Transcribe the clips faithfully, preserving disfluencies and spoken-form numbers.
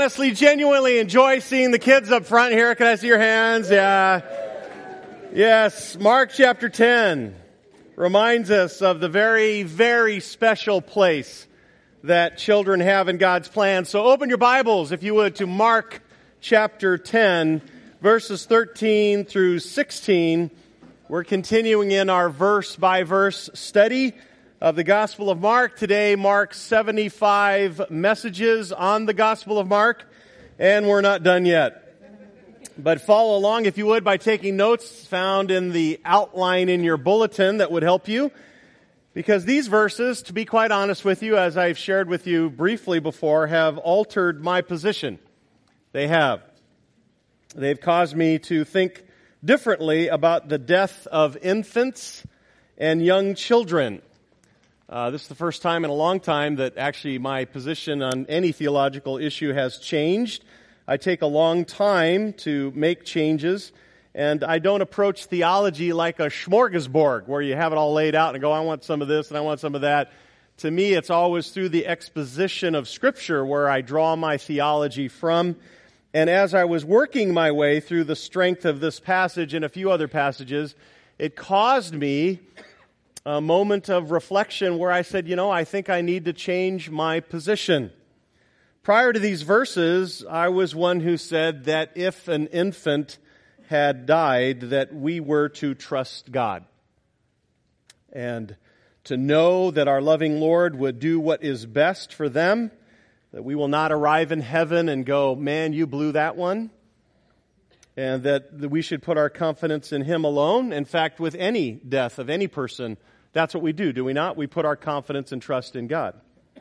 honestly, genuinely enjoy seeing the kids up front here? Can I see your hands? Yeah. Yes, Mark chapter ten reminds us of the very, very special place that children have in God's plan. So open your Bibles, if you would, to Mark chapter ten, verses thirteen through sixteen. We're continuing in our verse-by-verse study of the Gospel of Mark. Today marks seventy-five messages on the Gospel of Mark, and we're not done yet. But follow along, if you would, by taking notes found in the outline in your bulletin that would help you. Because these verses, to be quite honest with you, as I've shared with you briefly before, have altered my position. They have. They've caused me to think differently about the death of infants and young children. Uh, this is the first time in a long time that actually my position on any theological issue has changed. I take a long time to make changes, and I don't approach theology like a smorgasbord where you have it all laid out and go, I want some of this and I want some of that. To me, it's always through the exposition of Scripture where I draw my theology from. And as I was working my way through the strength of this passage and a few other passages, it caused me a moment of reflection where I said, you know, I think I need to change my position. Prior to these verses, I was one who said that if an infant had died, that we were to trust God and to know that our loving Lord would do what is best for them, that we will not arrive in heaven and go, man, you blew that one, and that we should put our confidence in Him alone. In fact, with any death of any person, that's what we do, do we not? We put our confidence and trust in God.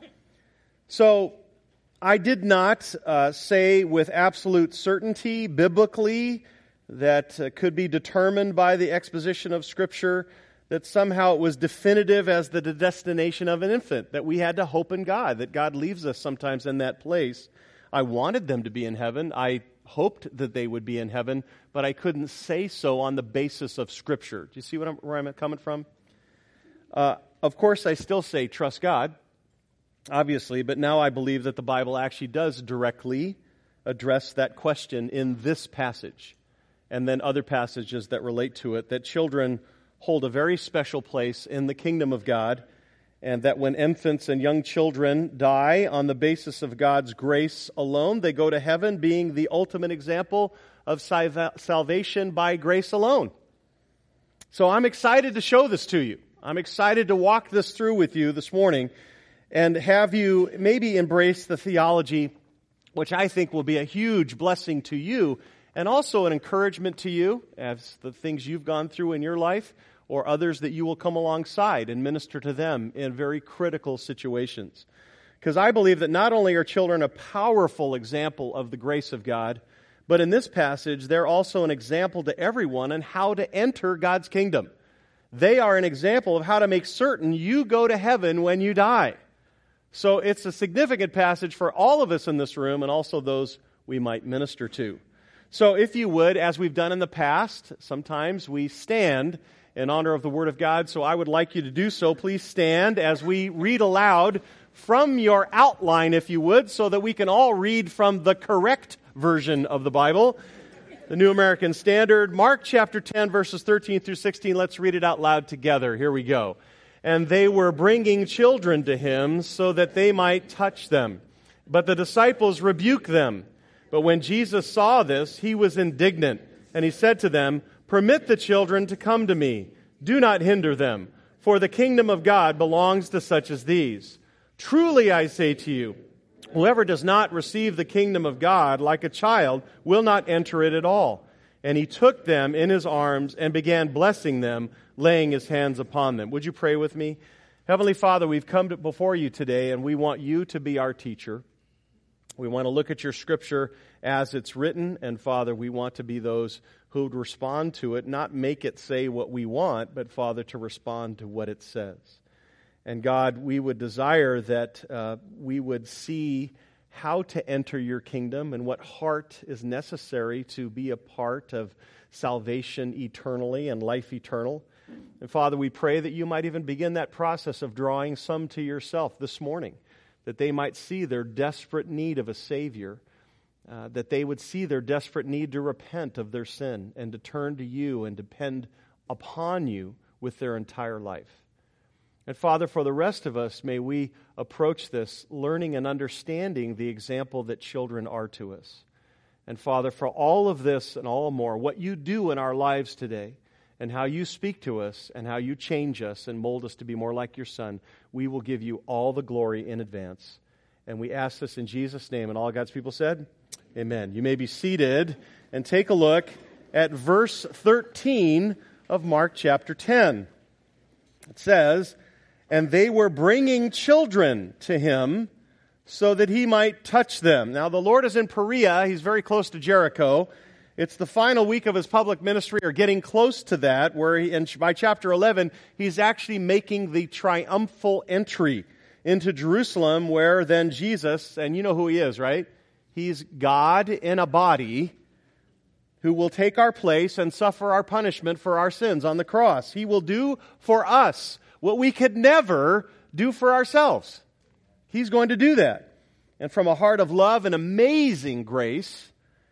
So, I did not uh, say with absolute certainty, biblically, that uh, could be determined by the exposition of Scripture, that somehow it was definitive as the destination of an infant, that we had to hope in God, that God leaves us sometimes in that place. I wanted them to be in heaven. I hoped that they would be in heaven, but I couldn't say so on the basis of Scripture. Do you see what I'm, where I'm coming from? Uh, of course, I still say trust God. Obviously, but now I believe that the Bible actually does directly address that question in this passage, and then other passages that relate to it, that children hold a very special place in the kingdom of God, and that when infants and young children die on the basis of God's grace alone, they go to heaven, being the ultimate example of salvation by grace alone. So I'm excited to show this to you. I'm excited to walk this through with you this morning, and have you maybe embrace the theology, which I think will be a huge blessing to you, and also an encouragement to you as the things you've gone through in your life, or others that you will come alongside and minister to them in very critical situations. Because I believe that not only are children a powerful example of the grace of God, but in this passage, they're also an example to everyone on how to enter God's kingdom. They are an example of how to make certain you go to heaven when you die. So it's a significant passage for all of us in this room and also those we might minister to. So if you would, as we've done in the past, sometimes we stand in honor of the Word of God. So I would like you to do so. Please stand as we read aloud from your outline, if you would, so that we can all read from the correct version of the Bible, the New American Standard. Mark chapter ten, verses thirteen through sixteen. Let's read it out loud together. Here we go. And they were bringing children to Him so that they might touch them. But the disciples rebuked them. But when Jesus saw this, He was indignant, and He said to them, Permit the children to come to me. Do not hinder them, for the kingdom of God belongs to such as these. Truly I say to you, whoever does not receive the kingdom of God like a child will not enter it at all. And He took them in His arms and began blessing them, laying His hands upon them. Would you pray with me? Heavenly Father, we've come to, before You today, and we want You to be our teacher. We want to look at Your Scripture as it's written, and Father, we want to be those who would respond to it, not make it say what we want, but Father, to respond to what it says. And God, we would desire that uh, we would see how to enter Your kingdom and what heart is necessary to be a part of salvation eternally and life eternal. And Father, we pray that You might even begin that process of drawing some to Yourself this morning, that they might see their desperate need of a Savior, uh, that they would see their desperate need to repent of their sin and to turn to you and depend upon you with their entire life. And Father, for the rest of us, may we approach this learning and understanding the example that children are to us. And Father, for all of this and all more, what you do in our lives today and how you speak to us and how you change us and mold us to be more like your Son, we will give you all the glory in advance. And we ask this in Jesus' name. And all God's people said, amen. You may be seated and take a look at verse thirteen of Mark chapter ten. It says, "And they were bringing children to him so that he might touch them." Now, the Lord is in Perea. He's very close to Jericho. It's the final week of his public ministry, or getting close to that, where he, and by chapter eleven, he's actually making the triumphal entry into Jerusalem, where then Jesus, and you know who he is, right? He's God in a body who will take our place and suffer our punishment for our sins on the cross. He will do for us what we could never do for ourselves. He's going to do that. And from a heart of love and amazing grace,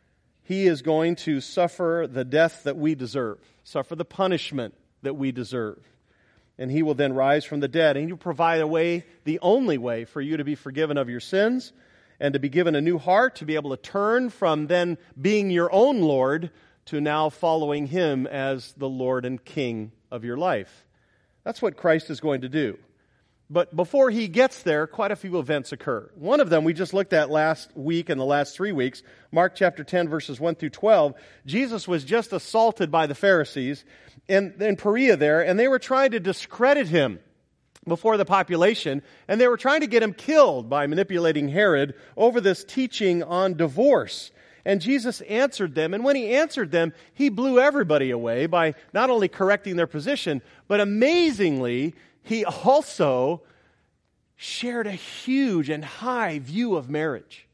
he is going to suffer the death that we deserve, suffer the punishment that we deserve. And he will then rise from the dead, and he will provide a way, the only way, for you to be forgiven of your sins and to be given a new heart, to be able to turn from then being your own Lord to now following him as the Lord and King of your life. That's what Christ is going to do. But before he gets there, quite a few events occur. One of them we just looked at last week and the last three weeks, Mark chapter ten, verses one through twelve. Jesus was just assaulted by the Pharisees in, in Perea there, and they were trying to discredit him before the population, and they were trying to get him killed by manipulating Herod over this teaching on divorce. And Jesus answered them, and when he answered them, he blew everybody away by not only correcting their position, but amazingly, he also shared a huge and high view of marriage.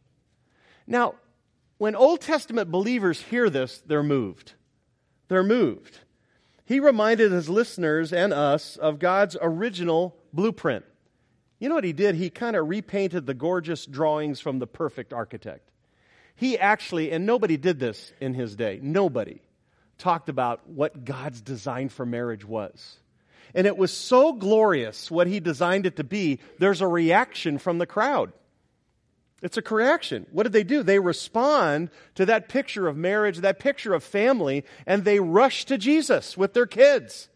Now, when Old Testament believers hear this, they're moved. They're moved. He reminded his listeners and us of God's original blueprint. You know what he did? He kind of repainted the gorgeous drawings from the perfect architect. He actually, and nobody did this in his day, nobody talked about what God's design for marriage was. And it was so glorious what he designed it to be, there's a reaction from the crowd. It's a reaction. What did they do? They respond to that picture of marriage, that picture of family, and they rush to Jesus with their kids.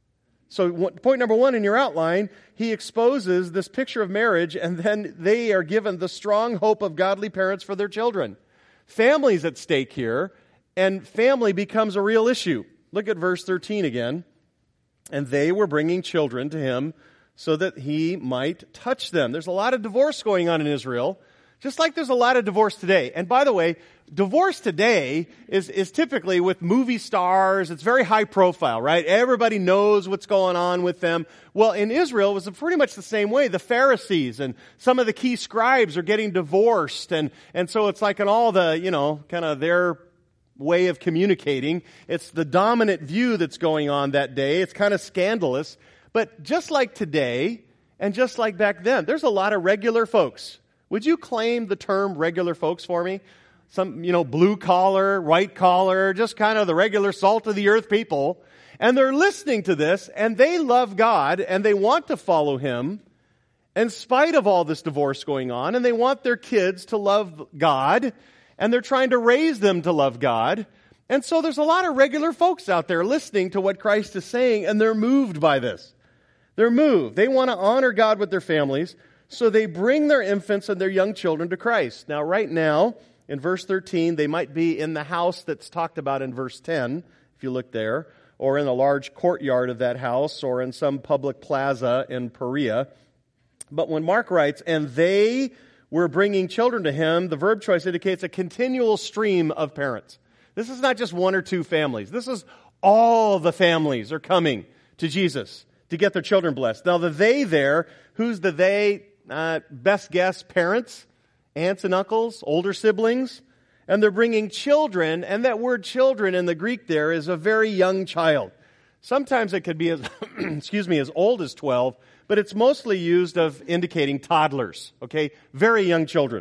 So point number one in your outline, he exposes this picture of marriage, and then they are given the strong hope of godly parents for their children. Family's at stake here, and family becomes a real issue. Look at verse thirteen again. "And they were bringing children to him so that he might touch them." There's a lot of divorce going on in Israel, just like there's a lot of divorce today. And by the way, divorce today is, is typically with movie stars. It's very high profile, right? Everybody knows what's going on with them. Well, in Israel, it was pretty much the same way. The Pharisees and some of the key scribes are getting divorced. And, and so it's like in all the, you know, kind of their way of communicating. It's the dominant view that's going on that day. It's kind of scandalous. But just like today, and just like back then, there's a lot of regular folks. Would you claim the term regular folks for me? Some, you know, blue collar, white collar, just kind of the regular salt of the earth people. And they're listening to this, and they love God, and they want to follow him in spite of all this divorce going on, and they want their kids to love God, and they're trying to raise them to love God. And so there's a lot of regular folks out there listening to what Christ is saying, and they're moved by this. They're moved. They want to honor God with their families, so they bring their infants and their young children to Christ. Now, right now, in verse thirteen, they might be in the house that's talked about in verse ten, if you look there, or in a large courtyard of that house, or in some public plaza in Perea. But when Mark writes, "and they were bringing children to him," the verb choice indicates a continual stream of parents. This is not just one or two families. This is all the families are coming to Jesus to get their children blessed. Now, the they there, who's the they? Uh, best guess, parents, aunts and uncles, older siblings. And they're bringing children, and that word children in the Greek there is a very young child. Sometimes it could be as, excuse me, as old as twelve, but it's mostly used of indicating toddlers, okay? Very young children.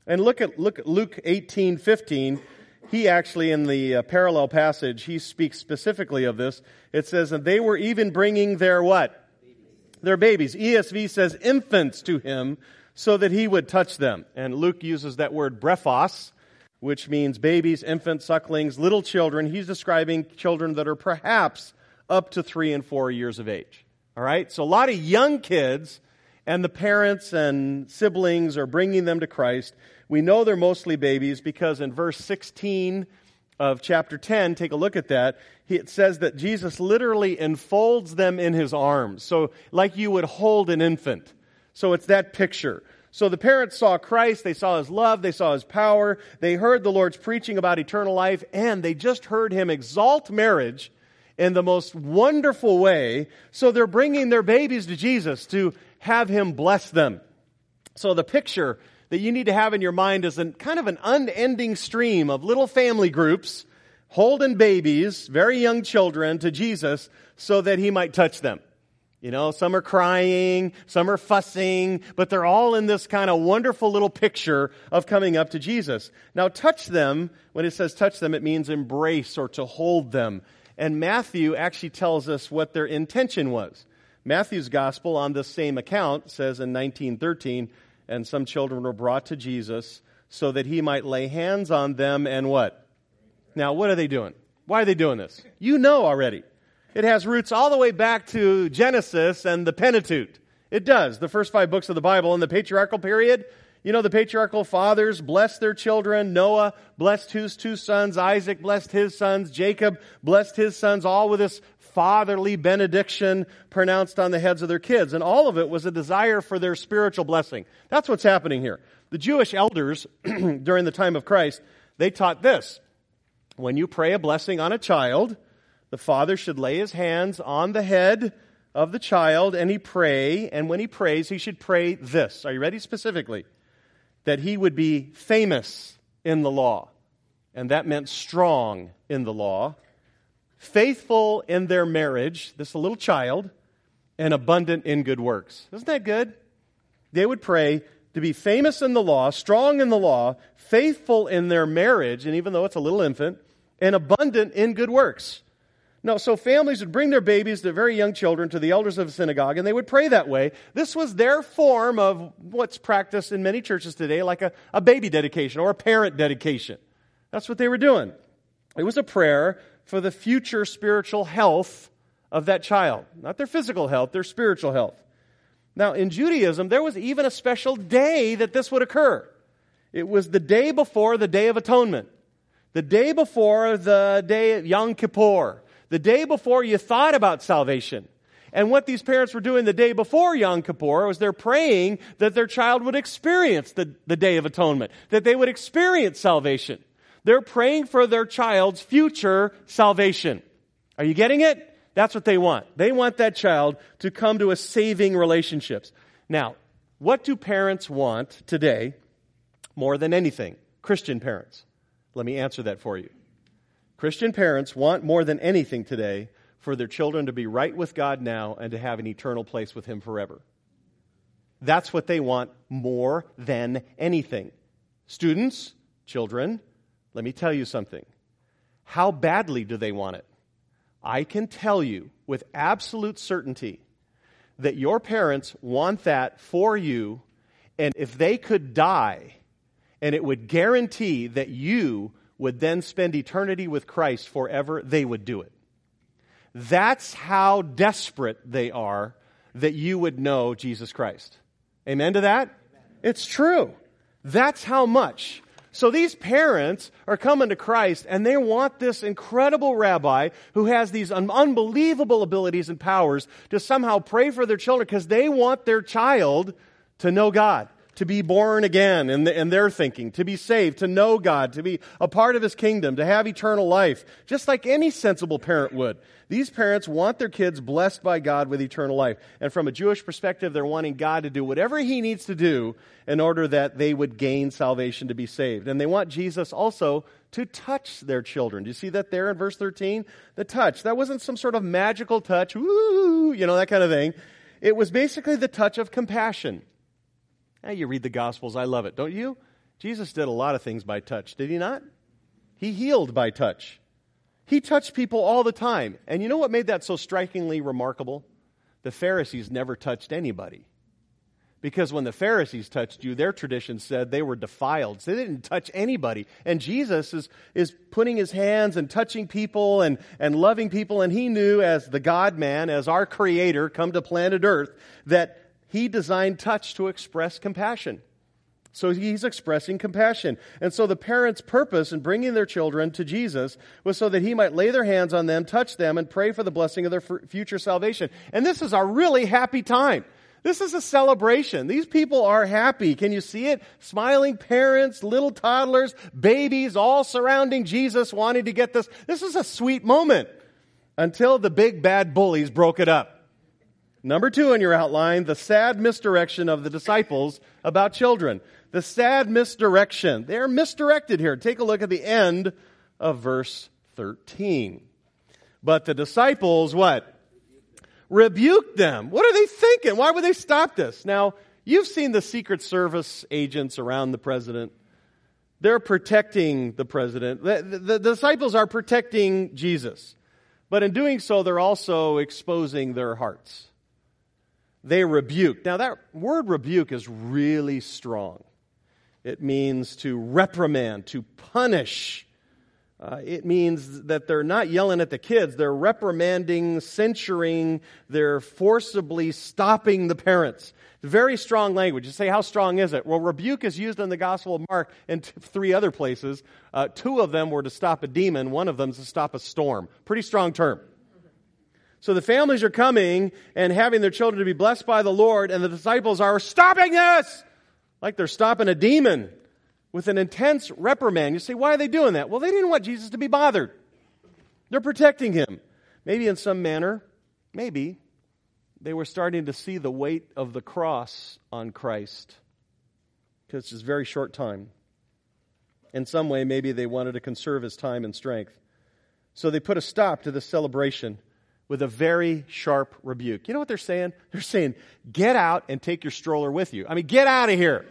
And look at look at Luke eighteen fifteen. He actually, in the uh, parallel passage, he speaks specifically of this. It says, and they were even bringing their what? Babies. Their babies. E S V says infants to him so that he would touch them. And Luke uses that word brephos, which means babies, infants, sucklings, little children. He's describing children that are perhaps up to three and four years of age. All right? So a lot of young kids, and the parents and siblings are bringing them to Christ. We know they're mostly babies because in verse sixteen of chapter ten, take a look at that, it says that Jesus literally enfolds them in his arms. So like you would hold an infant. So it's that picture. So the parents saw Christ, they saw his love, they saw his power, they heard the Lord's preaching about eternal life, and they just heard him exalt marriage in the most wonderful way. So they're bringing their babies to Jesus to have him bless them. So the picture that you need to have in your mind is an, kind of an unending stream of little family groups holding babies, very young children, to Jesus so that he might touch them. You know, some are crying, some are fussing, but they're all in this kind of wonderful little picture of coming up to Jesus. Now, touch them, when it says touch them, it means embrace or to hold them. And Matthew actually tells us what their intention was. Matthew's gospel on this same account says in nineteen thirteen, and some children were brought to Jesus so that he might lay hands on them and what? Now, what are they doing? Why are they doing this? You know already. It has roots all the way back to Genesis and the Pentateuch. It does. The first five books of the Bible in the patriarchal period. You know, the patriarchal fathers blessed their children. Noah blessed his two sons. Isaac blessed his sons. Jacob blessed his sons, all with this fatherly benediction pronounced on the heads of their kids. And all of it was a desire for their spiritual blessing. That's what's happening here. The Jewish elders during the time of Christ, they taught this. When you pray a blessing on a child, the father should lay his hands on the head of the child and he pray. And when he prays, he should pray this. Are you ready specifically? That he would be famous in the law. And that meant strong in the law. Faithful in their marriage, this little child, and abundant in good works. Isn't that good? They would pray to be famous in the law, strong in the law, faithful in their marriage, and even though it's a little infant, and abundant in good works. No, so families would bring their babies, their very young children, to the elders of the synagogue, and they would pray that way. This was their form of what's practiced in many churches today, like a, a baby dedication or a parent dedication. That's what they were doing. It was a prayer for the future spiritual health of that child. Not their physical health, their spiritual health. Now, in Judaism, there was even a special day that this would occur. It was the day before the Day of Atonement. The day before the day of Yom Kippur. The day before you thought about salvation. And what these parents were doing the day before Yom Kippur was they're praying that their child would experience the, the Day of Atonement. That they would experience salvation. They're praying for their child's future salvation. Are you getting it? That's what they want. They want that child to come to a saving relationships. Now, what do parents want today more than anything? Christian parents. Let me answer that for you. Christian parents want more than anything today for their children to be right with God now and to have an eternal place with Him forever. That's what they want more than anything. Students, children, let me tell you something. How badly do they want it? I can tell you with absolute certainty that your parents want that for you, and if they could die, and it would guarantee that you would then spend eternity with Christ forever, they would do it. That's how desperate they are that you would know Jesus Christ. Amen to that? Amen. It's true. That's how much. So these parents are coming to Christ and they want this incredible rabbi who has these un- unbelievable abilities and powers to somehow pray for their children because they want their child to know God, to be born again in, the, in their thinking, to be saved, to know God, to be a part of His kingdom, to have eternal life, just like any sensible parent would. These parents want their kids blessed by God with eternal life. And from a Jewish perspective, they're wanting God to do whatever He needs to do in order that they would gain salvation to be saved. And they want Jesus also to touch their children. Do you see that there in verse thirteen? The touch. That wasn't some sort of magical touch, woo, you know, that kind of thing. It was basically the touch of compassion. Now, you read the Gospels, I love it, don't you? Jesus did a lot of things by touch, did he not? He healed by touch. He touched people all the time. And you know what made that so strikingly remarkable? The Pharisees never touched anybody. Because when the Pharisees touched you, their tradition said they were defiled. So they didn't touch anybody. And Jesus is, is putting his hands and touching people and, and loving people. And he knew, as the God-man, as our Creator come to planet Earth, that he designed touch to express compassion. So he's expressing compassion. And so the parents' purpose in bringing their children to Jesus was so that he might lay their hands on them, touch them, and pray for the blessing of their future salvation. And this is a really happy time. This is a celebration. These people are happy. Can you see it? Smiling parents, little toddlers, babies, all surrounding Jesus, wanting to get this. This is a sweet moment until the big bad bullies broke it up. Number two in your outline, the sad misdirection of the disciples about children. The sad misdirection. They're misdirected here. Take a look at the end of verse thirteen. But the disciples, what? Rebuked them. What are they thinking? Why would they stop this? Now, you've seen the Secret Service agents around the president. They're protecting the president. The, the, the disciples are protecting Jesus. But in doing so, they're also exposing their hearts. They rebuke. Now, that word rebuke is really strong. It means to reprimand, to punish. Uh, it means that they're not yelling at the kids. They're reprimanding, censuring. They're forcibly stopping the parents. Very strong language. You say, how strong is it? Well, rebuke is used in the Gospel of Mark in t- three other places. Uh, two of them were to stop a demon. One of them is to stop a storm. Pretty strong term. So the families are coming and having their children to be blessed by the Lord, and the disciples are stopping this! Like they're stopping a demon with an intense reprimand. You say, why are they doing that? Well, they didn't want Jesus to be bothered. They're protecting him. Maybe in some manner, maybe, they were starting to see the weight of the cross on Christ. Because it's a very short time. In some way, maybe they wanted to conserve his time and strength. So they put a stop to this celebration with a very sharp rebuke. You know what they're saying? They're saying, get out and take your stroller with you. I mean, get out of here.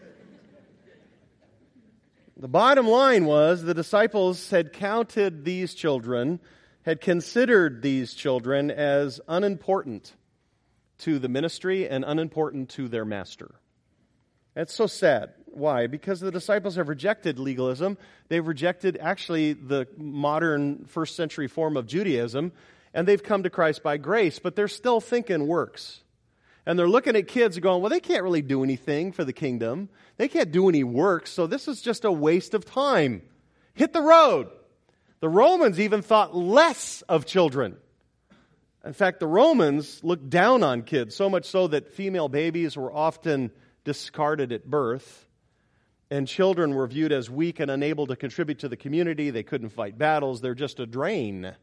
The bottom line was the disciples had counted these children, had considered these children as unimportant to the ministry and unimportant to their master. That's so sad. Why? Because the disciples have rejected legalism. They've rejected actually the modern first century form of Judaism, and they've come to Christ by grace, but they're still thinking works. And they're looking at kids and going, well, they can't really do anything for the kingdom. They can't do any work, so this is just a waste of time. Hit the road. The Romans even thought less of children. In fact, the Romans looked down on kids, so much so that female babies were often discarded at birth, and children were viewed as weak and unable to contribute to the community. They couldn't fight battles. They're just a drain.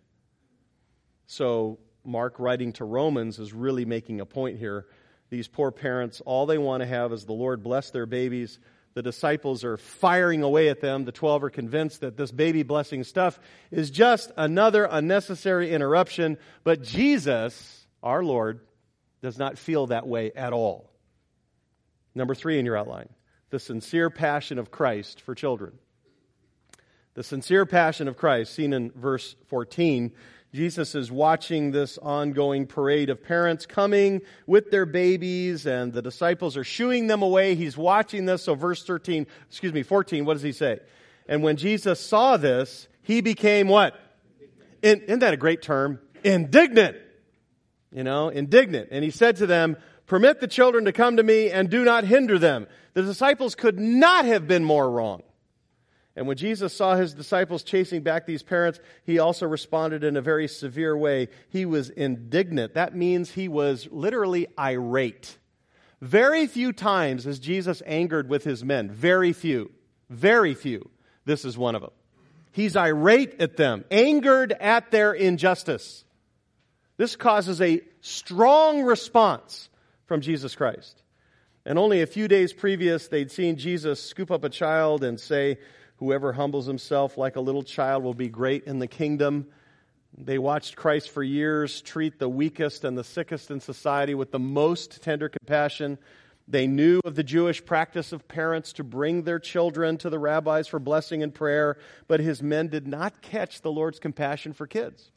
So Mark, writing to Romans, is really making a point here. These poor parents, all they want to have is the Lord bless their babies. The disciples are firing away at them. The twelve are convinced that this baby blessing stuff is just another unnecessary interruption. But Jesus, our Lord, does not feel that way at all. Number three in your outline, the sincere passion of Christ for children. The sincere passion of Christ, seen in verse fourteen. Jesus is watching this ongoing parade of parents coming with their babies, and the disciples are shooing them away. He's watching this. So verse thirteen, excuse me, fourteen, what does he say? And when Jesus saw this, he became what? In, isn't that a great term? Indignant. You know, indignant. And he said to them, permit the children to come to me and do not hinder them. The disciples could not have been more wrong. And when Jesus saw his disciples chasing back these parents, he also responded in a very severe way. He was indignant. That means he was literally irate. Very few times is Jesus angered with his men. Very few. Very few. This is one of them. He's irate at them, angered at their injustice. This causes a strong response from Jesus Christ. And only a few days previous, they'd seen Jesus scoop up a child and say, whoever humbles himself like a little child will be great in the kingdom. They watched Christ for years treat the weakest and the sickest in society with the most tender compassion. They knew of the Jewish practice of parents to bring their children to the rabbis for blessing and prayer, but his men did not catch the Lord's compassion for kids.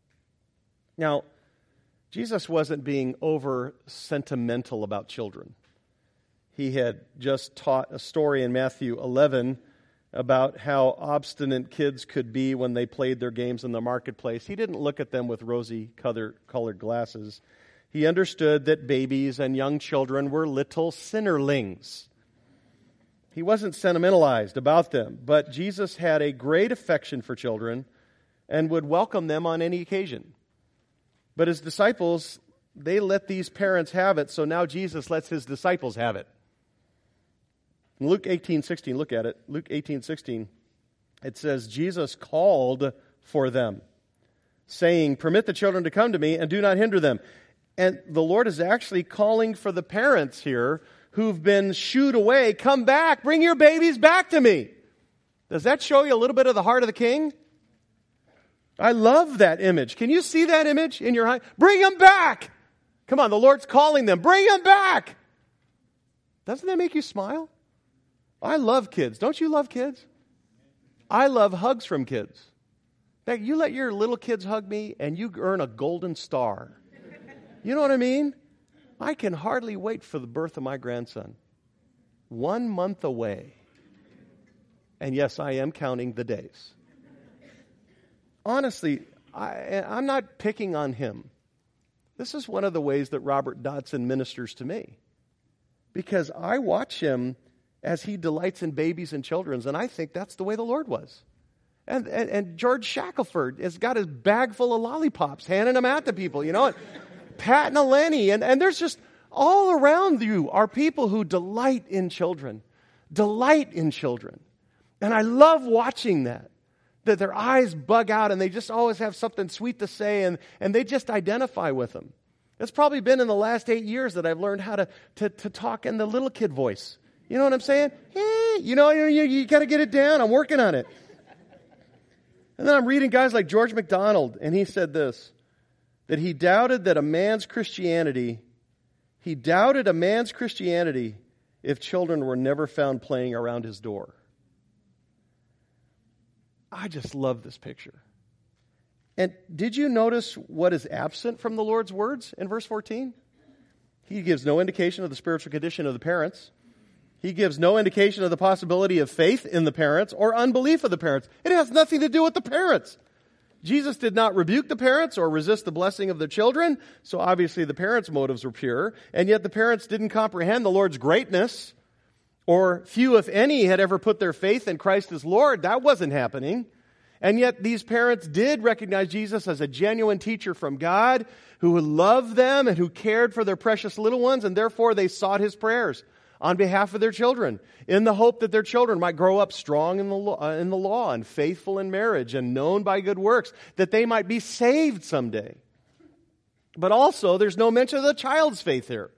Now, Jesus wasn't being over sentimental about children. He had just taught a story in Matthew eleven about how obstinate kids could be when they played their games in the marketplace. He didn't look at them with rosy colored glasses. He understood that babies and young children were little sinnerlings. He wasn't sentimentalized about them, but Jesus had a great affection for children and would welcome them on any occasion. But his disciples, they let these parents have it, so now Jesus lets his disciples have it. In Luke eighteen sixteen, look at it. Luke eighteen sixteen, it says, Jesus called for them, saying, "Permit the children to come to me and do not hinder them." And the Lord is actually calling for the parents here who've been shooed away. Come back, bring your babies back to me. Does that show you a little bit of the heart of the King? I love that image. Can you see that image in your eye? Bring them back. Come on, the Lord's calling them. Bring them back. Doesn't that make you smile? I love kids. Don't you love kids? I love hugs from kids. In fact, you let your little kids hug me and you earn a golden star. You know what I mean? I can hardly wait for the birth of my grandson. One month away. And yes, I am counting the days. Honestly, I, I'm not picking on him. This is one of the ways that Robert Dodson ministers to me. Because I watch him as he delights in babies and children, and I think that's the way the Lord was. And, and, and George Shackelford has got his bag full of lollipops, handing them out to people, you know. Pat and Eleni, and, and there's just all around you are people who delight in children. Delight in children. And I love watching that. That their eyes bug out and they just always have something sweet to say and, and they just identify with them. It's probably been in the last eight years that I've learned how to, to, to talk in the little kid voice. You know what I'm saying? Hey, you know, you, you, you got to get it down. I'm working on it. And then I'm reading guys like George MacDonald, and he said this, that he doubted that a man's Christianity, he doubted a man's Christianity if children were never found playing around his door. I just love this picture. And did you notice what is absent from the Lord's words in verse fourteen? He gives no indication of the spiritual condition of the parents. He gives no indication of the possibility of faith in the parents or unbelief of the parents. It has nothing to do with the parents. Jesus did not rebuke the parents or resist the blessing of their children, so obviously the parents' motives were pure, and yet the parents didn't comprehend the Lord's greatness, or few, if any, had ever put their faith in Christ as Lord. That wasn't happening. And yet these parents did recognize Jesus as a genuine teacher from God who loved them and who cared for their precious little ones, and therefore they sought his prayers on behalf of their children in the hope that their children might grow up strong in the law, uh, in the law and faithful in marriage and known by good works, that they might be saved someday. But also, there's no mention of the child's faith here.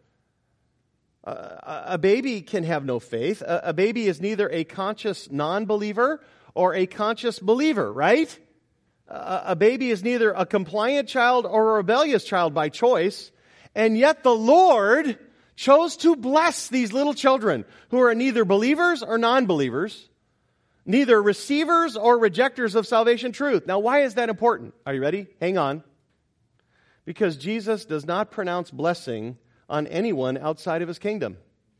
Uh, a baby can have no faith. A, a baby is neither a conscious non-believer or a conscious believer, right? A, a baby is neither a compliant child or a rebellious child by choice. And yet the Lord chose to bless these little children who are neither believers or non-believers, neither receivers or rejectors of salvation truth. Now, why is that important? Are you ready? Hang on. Because Jesus does not pronounce blessing on anyone outside of his kingdom.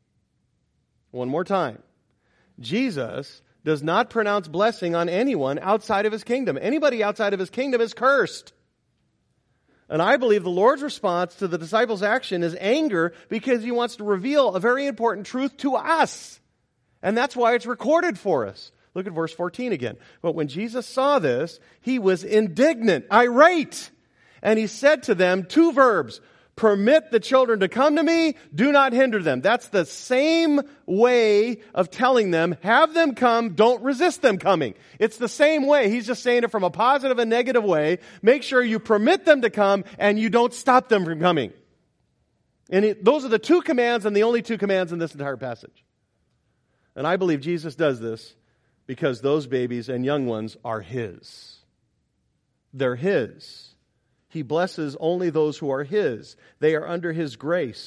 One more time. Jesus does not pronounce blessing on anyone outside of his kingdom. Anybody outside of his kingdom is cursed. And I believe the Lord's response to the disciples' action is anger because he wants to reveal a very important truth to us. And that's why it's recorded for us. Look at verse fourteen again. But when Jesus saw this, he was indignant, irate. And he said to them two verbs, permit the children to come to me, do not hinder them. That's the same way of telling them, have them come, don't resist them coming. It's the same way. He's just saying it from a positive and negative way. Make sure you permit them to come and you don't stop them from coming. And it, those are the two commands and the only two commands in this entire passage. And I believe Jesus does this because those babies and young ones are his. They're his. He blesses only those who are his. They are under his grace.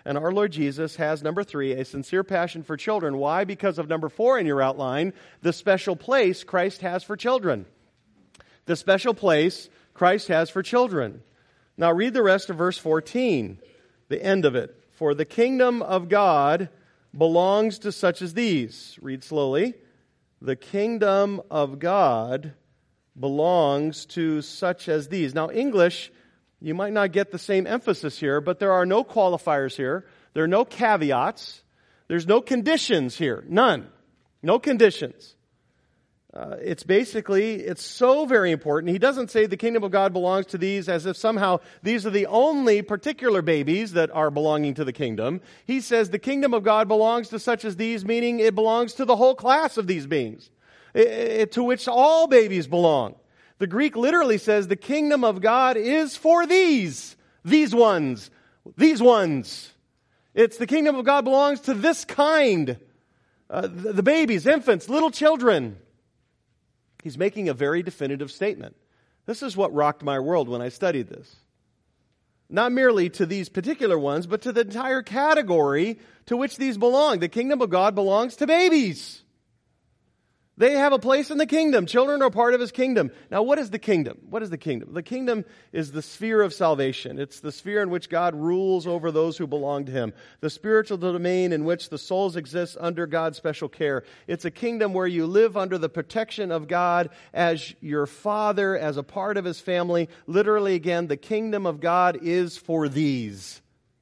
And our Lord Jesus has, number three, a sincere passion for children. Why? Because of number four in your outline, the special place Christ has for children. The special place Christ has for children. Now read the rest of verse fourteen, the end of it. For the kingdom of God belongs to such as these. Read slowly. The kingdom of God belongs to such as these. Now English, you might not get the same emphasis here, but there are no qualifiers here. There are no caveats. There's no conditions here. None. No conditions. Uh, it's basically, it's so very important. He doesn't say the kingdom of God belongs to these as if somehow these are the only particular babies that are belonging to the kingdom. He says the kingdom of God belongs to such as these, meaning it belongs to the whole class of these beings, it, it, to which all babies belong. The Greek literally says the kingdom of God is for these, these ones, these ones. It's the kingdom of God belongs to this kind, uh, the, the babies, infants, little children. He's making a very definitive statement. This is what rocked my world when I studied this. Not merely to these particular ones, but to the entire category to which these belong. The kingdom of God belongs to babies. They have a place in the kingdom. Children are part of His kingdom. Now, what is the kingdom? What is the kingdom? The kingdom is the sphere of salvation. It's the sphere in which God rules over those who belong to Him. The spiritual domain in which the souls exist under God's special care. It's a kingdom where you live under the protection of God as your Father, as a part of His family. Literally, again, the kingdom of God is for these.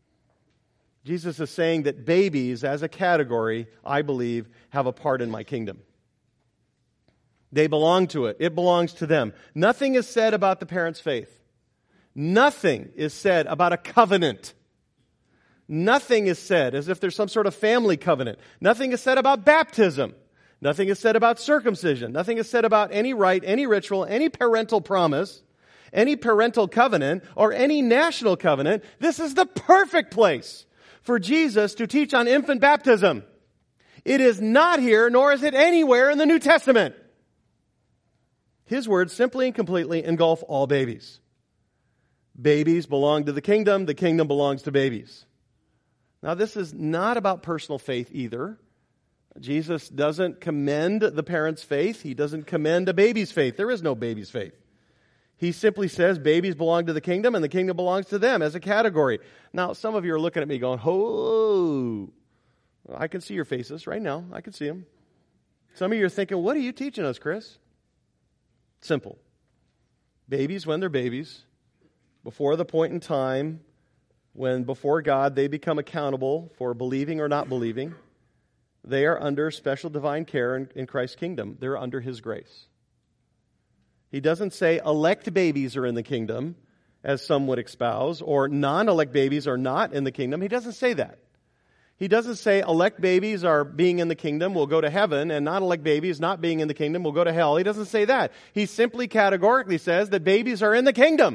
Jesus is saying that babies, as a category, I believe, have a part in my kingdom. They belong to it. It belongs to them. Nothing is said about the parent's faith. Nothing is said about a covenant. Nothing is said as if there's some sort of family covenant. Nothing is said about baptism. Nothing is said about circumcision. Nothing is said about any rite, any ritual, any parental promise, any parental covenant, or any national covenant. This is the perfect place for Jesus to teach on infant baptism. It is not here, nor is it anywhere in the New Testament. His words simply and completely engulf all babies. Babies belong to the kingdom. The kingdom belongs to babies. Now, this is not about personal faith either. Jesus doesn't commend the parent's faith. He doesn't commend a baby's faith. There is no baby's faith. He simply says babies belong to the kingdom and the kingdom belongs to them as a category. Now, some of you are looking at me going, oh, I can see your faces right now. I can see them. Some of you are thinking, what are you teaching us, Chris? Simple. Babies, when they're babies, before the point in time when before God they become accountable for believing or not believing, they are under special divine care in, in Christ's kingdom. They're under His grace. He doesn't say elect babies are in the kingdom, as some would espouse, or non-elect babies are not in the kingdom. He doesn't say that. He doesn't say elect babies are being in the kingdom will go to heaven and non-elect babies not being in the kingdom will go to hell. He doesn't say that. He simply categorically says that babies are in the kingdom.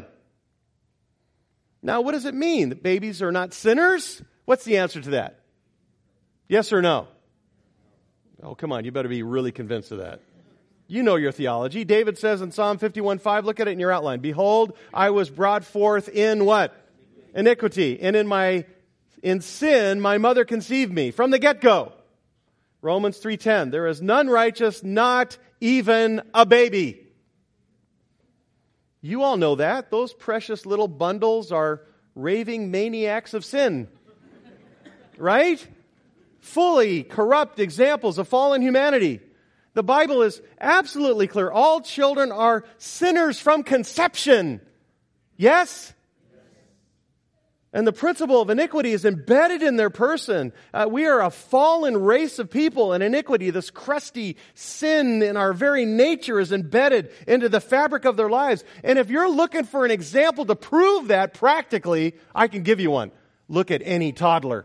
Now, what does it mean? That babies are not sinners? What's the answer to that? Yes or no? Oh, come on. You better be really convinced of that. You know your theology. David says in Psalm fifty-one five, look at it in your outline. Behold, I was brought forth in what? Iniquity. And in my In sin, my mother conceived me from the get-go. Romans three ten, there is none righteous, not even a baby. You all know that. Those precious little bundles are raving maniacs of sin. Right? Fully corrupt examples of fallen humanity. The Bible is absolutely clear. All children are sinners from conception. Yes? And the principle of iniquity is embedded in their person. Uh, we are a fallen race of people, and iniquity, this crusty sin in our very nature, is embedded into the fabric of their lives. And if you're looking for an example to prove that practically, I can give you one. Look at any toddler.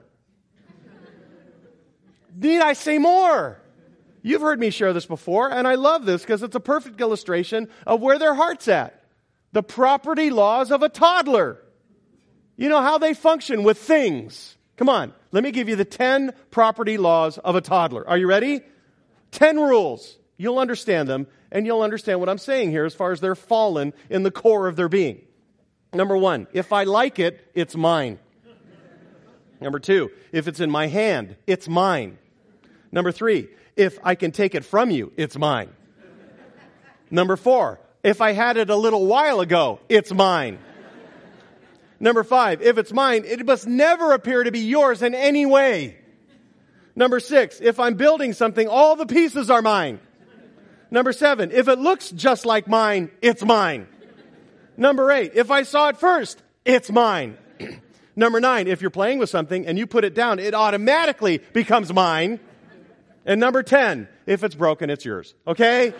Need I say more? You've heard me share this before, and I love this because it's a perfect illustration of where their heart's at. The property laws of a toddler. You know how they function with things. Come on, let me give you the ten property laws of a toddler. Are you ready? Ten rules. You'll understand them, and you'll understand what I'm saying here as far as they're fallen in the core of their being. Number one, if I like it, it's mine. Number two, if it's in my hand, it's mine. Number three, if I can take it from you, it's mine. Number four, if I had it a little while ago, it's mine. Number five, if it's mine, it must never appear to be yours in any way. Number six, if I'm building something, all the pieces are mine. Number seven, if it looks just like mine, it's mine. Number eight, if I saw it first, it's mine. Number nine, if you're playing with something and you put it down, it automatically becomes mine. And number ten, if it's broken, it's yours. Okay?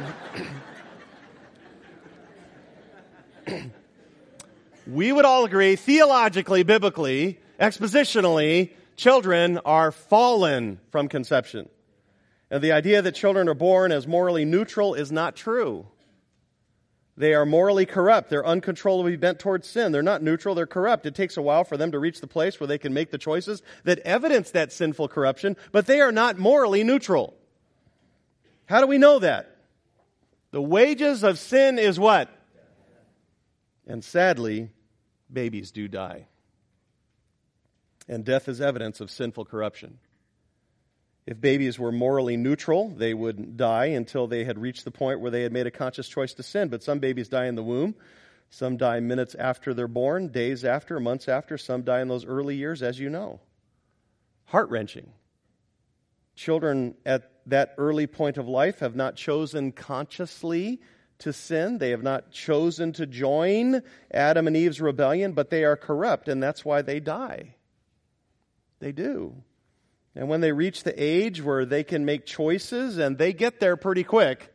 We would all agree, theologically, biblically, expositionally, children are fallen from conception. And the idea that children are born as morally neutral is not true. They are morally corrupt. They're uncontrollably bent towards sin. They're not neutral, they're corrupt. It takes a while for them to reach the place where they can make the choices that evidence that sinful corruption, but they are not morally neutral. How do we know that? The wages of sin is what? And sadly, babies do die. And death is evidence of sinful corruption. If babies were morally neutral, they would die until they had reached the point where they had made a conscious choice to sin. But some babies die in the womb. Some die minutes after they're born, days after, months after. Some die in those early years, as you know. Heart-wrenching. Children at that early point of life have not chosen consciously to sin. They have not chosen to join Adam and Eve's rebellion, but they are corrupt, and that's why they die. They do. And when they reach the age where they can make choices, and they get there pretty quick,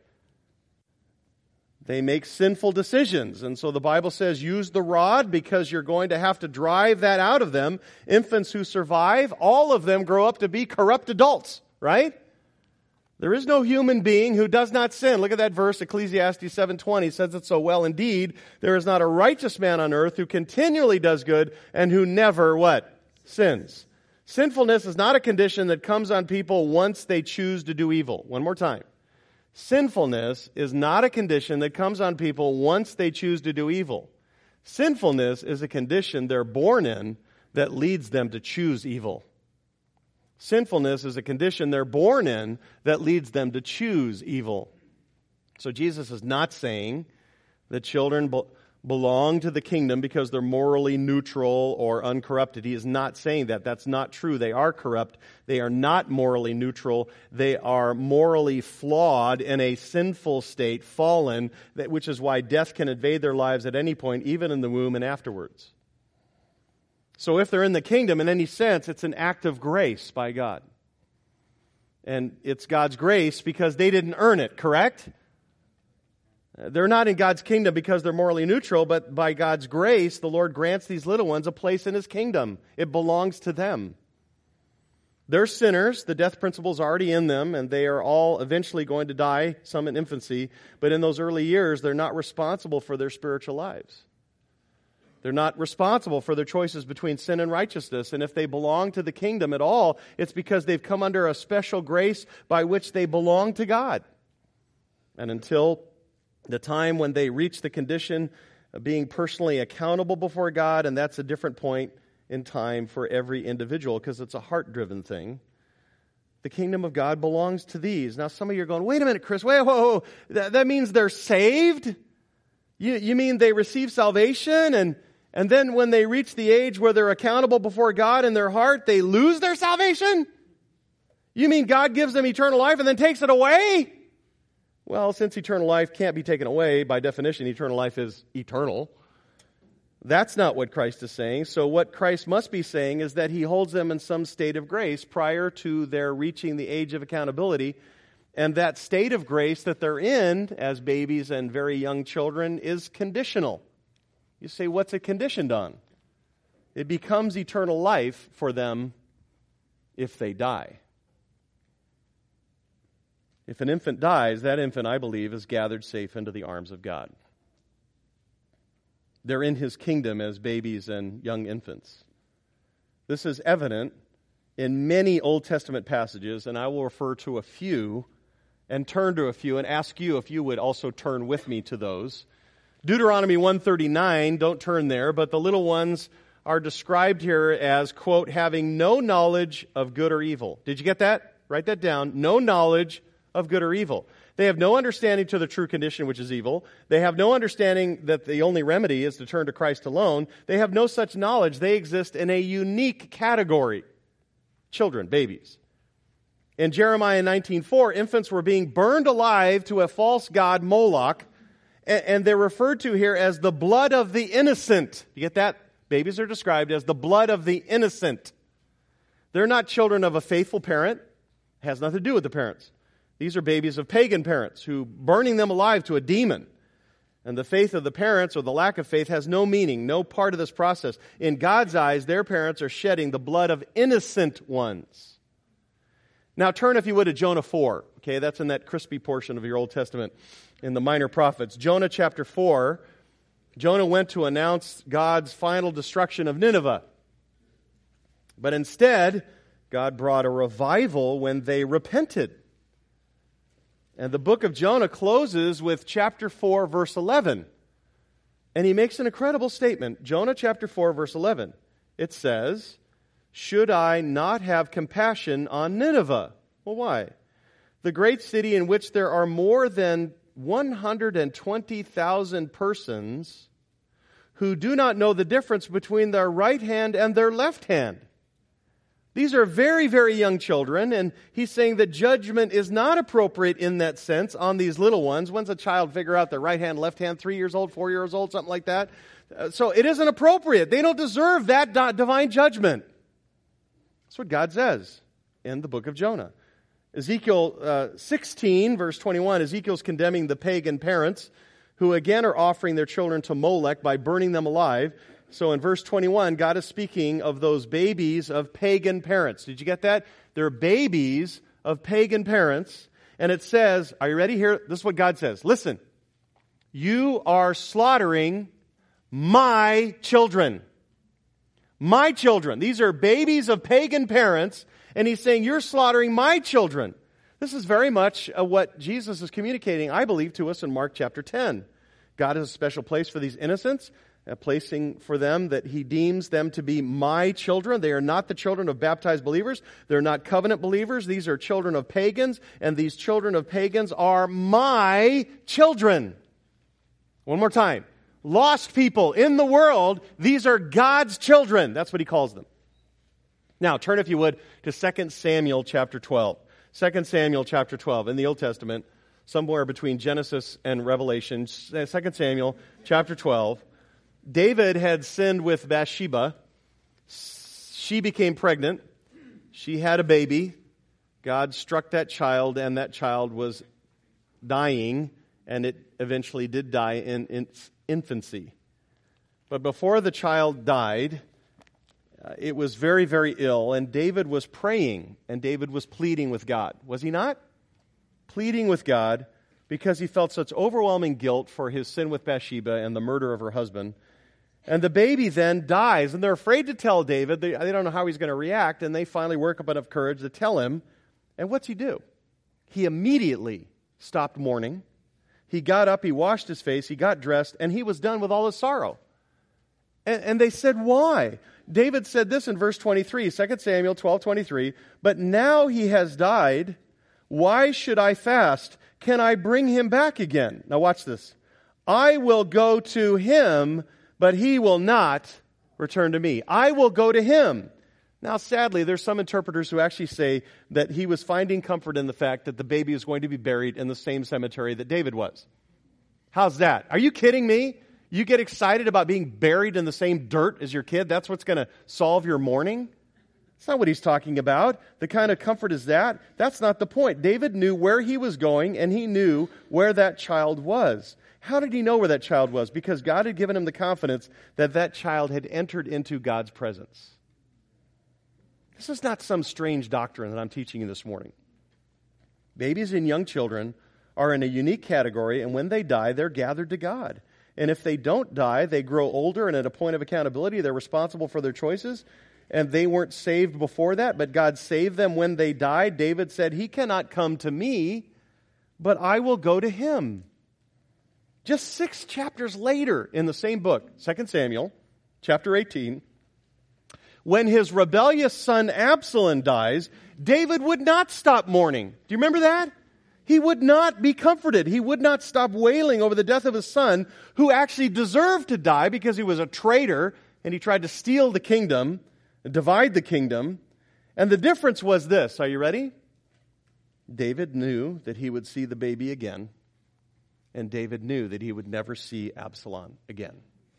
they make sinful decisions. And so the Bible says, use the rod because you're going to have to drive that out of them. Infants who survive, all of them grow up to be corrupt adults, right? There is no human being who does not sin. Look at that verse, Ecclesiastes seven twenty says it so well. Indeed, there is not a righteous man on earth who continually does good and who never, what? Sins. Sinfulness is not a condition that comes on people once they choose to do evil. One more time. Sinfulness is not a condition that comes on people once they choose to do evil. Sinfulness is a condition they're born in that leads them to choose evil. Sinfulness is a condition they're born in that leads them to choose evil. So Jesus is not saying that children be- belong to the kingdom because they're morally neutral or uncorrupted. He is not saying that. That's not true. They are corrupt. They are not morally neutral. They are morally flawed in a sinful state, fallen, which is why death can invade their lives at any point, even in the womb and afterwards. So if they're in the kingdom in any sense, it's an act of grace by God. And it's God's grace because they didn't earn it, correct? They're not in God's kingdom because they're morally neutral, but by God's grace, the Lord grants these little ones a place in His kingdom. It belongs to them. They're sinners. The death principle is already in them, and they are all eventually going to die, some in infancy. But in those early years, they're not responsible for their spiritual lives. They're not responsible for their choices between sin and righteousness. And if they belong to the kingdom at all, it's because they've come under a special grace by which they belong to God. And until the time when they reach the condition of being personally accountable before God, and that's a different point in time for every individual because it's a heart-driven thing. The kingdom of God belongs to these. Now some of you are going, wait a minute, Chris, wait, whoa, whoa. That, that means they're saved? You, you mean they receive salvation and, and then when they reach the age where they're accountable before God in their heart, they lose their salvation? You mean God gives them eternal life and then takes it away? Well, since eternal life can't be taken away, by definition, eternal life is eternal. That's not what Christ is saying. So what Christ must be saying is that He holds them in some state of grace prior to their reaching the age of accountability. And that state of grace that they're in as babies and very young children is conditional. You say, what's it conditioned on? It becomes eternal life for them if they die. If an infant dies, that infant, I believe, is gathered safe into the arms of God. They're in His kingdom as babies and young infants. This is evident in many Old Testament passages, and I will refer to a few and turn to a few and ask you if you would also turn with me to those. Deuteronomy one thirty-nine, don't turn there, but the little ones are described here as, quote, having no knowledge of good or evil. Did you get that? Write that down. No knowledge of good or evil. They have no understanding to the true condition, which is evil. They have no understanding that the only remedy is to turn to Christ alone. They have no such knowledge. They exist in a unique category. Children, babies. In Jeremiah nineteen four, infants were being burned alive to a false god, Moloch, and they're referred to here as the blood of the innocent. You get that? Babies are described as the blood of the innocent. They're not children of a faithful parent. It has nothing to do with the parents. These are babies of pagan parents who burning them alive to a demon. And the faith of the parents, or the lack of faith, has no meaning, no part of this process. In God's eyes, their parents are shedding the blood of innocent ones. Now turn, if you would, to Jonah four. Okay, that's in that crispy portion of your Old Testament in the Minor Prophets. Jonah chapter four. Jonah went to announce God's final destruction of Nineveh. But instead, God brought a revival when they repented. And the book of Jonah closes with chapter four, verse eleven. And he makes an incredible statement. Jonah chapter four, verse eleven. It says, "Should I not have compassion on Nineveh?" Well, why? "The great city in which there are more than one hundred twenty thousand persons who do not know the difference between their right hand and their left hand." These are very, very young children, and he's saying that judgment is not appropriate in that sense on these little ones. When's a child figure out their right hand, left hand, three years old, four years old, something like that? Uh, so it isn't appropriate. They don't deserve that di- divine judgment. That's what God says in the book of Jonah. Ezekiel uh, sixteen, verse twenty-one, Ezekiel's condemning the pagan parents who again are offering their children to Molech by burning them alive. So in verse twenty-one, God is speaking of those babies of pagan parents. Did you get that? They're babies of pagan parents. And it says, are you ready here? This is what God says. Listen, you are slaughtering my children. My children. These are babies of pagan parents. And he's saying, you're slaughtering my children. This is very much uh, what Jesus is communicating, I believe, to us in Mark chapter ten. God has a special place for these innocents, a placing for them that he deems them to be my children. They are not the children of baptized believers. They're not covenant believers. These are children of pagans, and these children of pagans are my children. One more time. Lost people in the world, these are God's children. That's what he calls them. Now, turn, if you would, to Second Samuel chapter twelve. Second Samuel chapter twelve in the Old Testament, somewhere between Genesis and Revelation. Second Samuel chapter twelve. David had sinned with Bathsheba. She became pregnant. She had a baby. God struck that child, and that child was dying, and it eventually did die in its infancy. But before the child died, uh, it was very, very ill, and David was praying, and David was pleading with God. Was he not? Pleading with God because he felt such overwhelming guilt for his sin with Bathsheba and the murder of her husband. And the baby then dies, and they're afraid to tell David. They, they don't know how he's going to react, and they finally work up enough courage to tell him. And what's he do? He immediately stopped mourning. He got up, he washed his face, he got dressed, and he was done with all his sorrow. And, and they said, why? David said this in verse twenty-three, Second Samuel twelve twenty-three, "But now he has died, why should I fast? Can I bring him back again?" Now watch this. "I will go to him, but he will not return to me." I will go to him. Now, sadly, there's some interpreters who actually say that he was finding comfort in the fact that the baby is going to be buried in the same cemetery that David was. How's that? Are you kidding me? You get excited about being buried in the same dirt as your kid? That's what's going to solve your mourning? That's not what he's talking about. The kind of comfort is that? That's not the point. David knew where he was going, and he knew where that child was. How did he know where that child was? Because God had given him the confidence that that child had entered into God's presence. This is not some strange doctrine that I'm teaching you this morning. Babies and young children are in a unique category, and when they die, they're gathered to God. And if they don't die, they grow older, and at a point of accountability, they're responsible for their choices. And they weren't saved before that, but God saved them when they died. David said, "He cannot come to me, but I will go to him." Just six chapters later in the same book, Second Samuel, chapter eighteen, when his rebellious son Absalom dies, David would not stop mourning. Do you remember that? He would not be comforted. He would not stop wailing over the death of his son, who actually deserved to die because he was a traitor and he tried to steal the kingdom, divide the kingdom. And the difference was this. Are you ready? David knew that he would see the baby again, and David knew that he would never see Absalom again.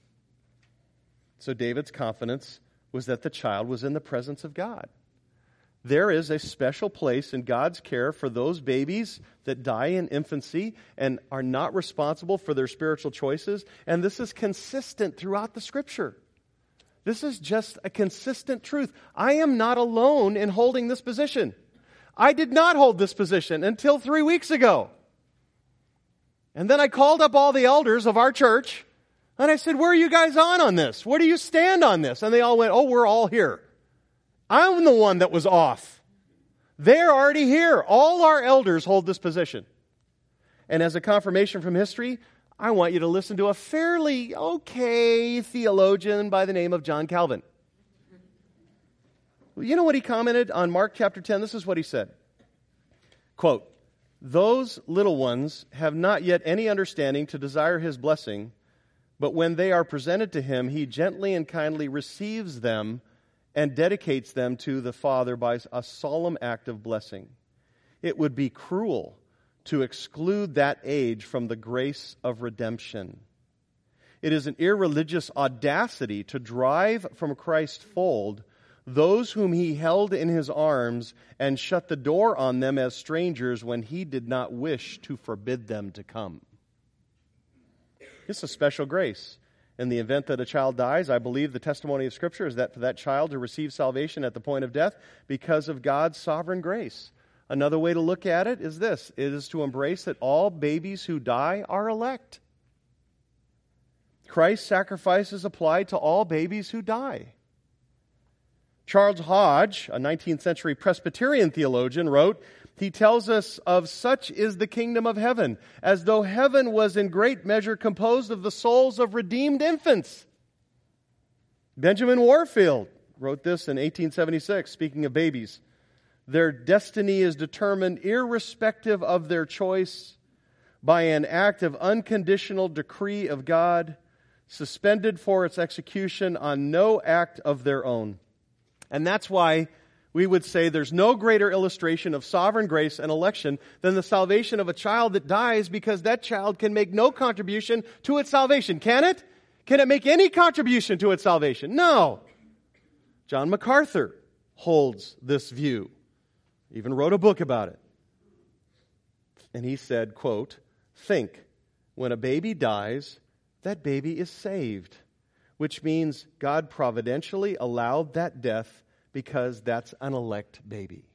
So David's confidence was that the child was in the presence of God. There is a special place in God's care for those babies that die in infancy and are not responsible for their spiritual choices. And this is consistent throughout the Scripture. This is just a consistent truth. I am not alone in holding this position. I did not hold this position until three weeks ago. And then I called up all the elders of our church and I said, where are you guys on on this? Where do you stand on this? And they all went, oh, we're all here. I'm the one that was off. They're already here. All our elders hold this position. And as a confirmation from history, I want you to listen to a fairly okay theologian by the name of John Calvin. You know what he commented on Mark chapter ten? This is what he said. Quote, those little ones have not yet any understanding to desire his blessing, but when they are presented to him, he gently and kindly receives them and dedicates them to the Father by a solemn act of blessing. It would be cruel to exclude that age from the grace of redemption. It is an irreligious audacity to drive from Christ's fold those whom he held in his arms and shut the door on them as strangers when he did not wish to forbid them to come. It's a special grace. In the event that a child dies, I believe the testimony of Scripture is that for that child to receive salvation at the point of death because of God's sovereign grace. Another way to look at it is this. It is to embrace that all babies who die are elect. Christ's sacrifices apply to all babies who die. Charles Hodge, a nineteenth century Presbyterian theologian, wrote, he tells us of such is the kingdom of heaven, as though heaven was in great measure composed of the souls of redeemed infants. Benjamin Warfield wrote this in eighteen seventy-six, speaking of babies. Their destiny is determined irrespective of their choice by an act of unconditional decree of God, suspended for its execution on no act of their own. And that's why we would say there's no greater illustration of sovereign grace and election than the salvation of a child that dies, because that child can make no contribution to its salvation. Can it? Can it make any contribution to its salvation? No. John MacArthur holds this view. Even wrote a book about it. And he said, quote, think, when a baby dies, that baby is saved, which means God providentially allowed that death because that's an elect baby.